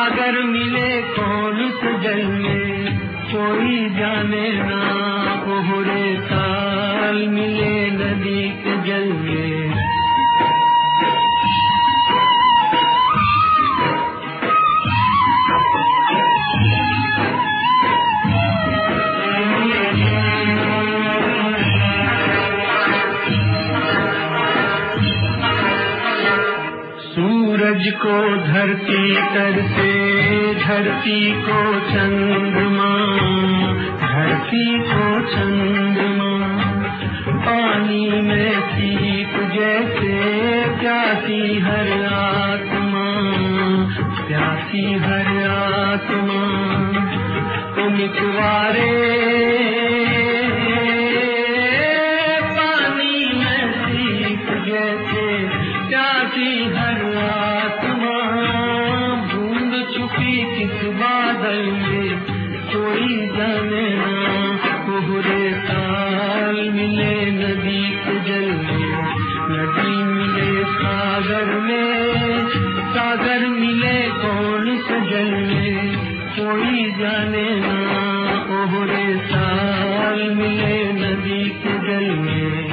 सागर मिले कौन से जल में, कोई जाने ना। कोहरे ताल मिले नदी के जल में, सूरज को धरती तर से, धरती को चंद्रमा, धरती को चंद्रमा। पानी में सीप जैसे प्यासी हर आत्मा, प्यासी हर आत्मा। मितवारे पानी में सीप जैसे प्यासी हर आत्मा। बूंद छुपी किस बादल में, कोई जाने ना। कोहरे ताल मिले नदी के जल में, नदी मिले सागर में, सागर मिले कौन से जल में, कोई जाने ना। कोहरे ताल मिले नदी के जल में।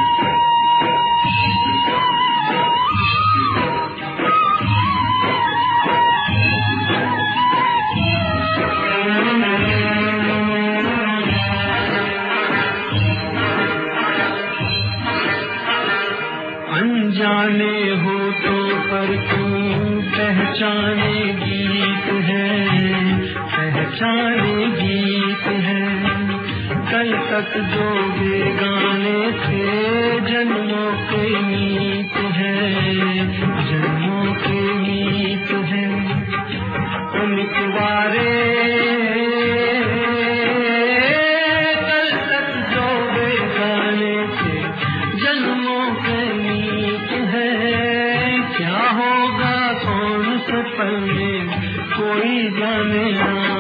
अनजाने हो तो पर क्यों पहचाने गीत है, पहचाने गीत है। कल तक जो बेगाने थे जन्मों के मीत है, जन्मों के मीत है। मितवारे कल तक जो बेगाने थे जन्मों के मीत है। क्या होगा कौन से पल में, कोई जाने ना।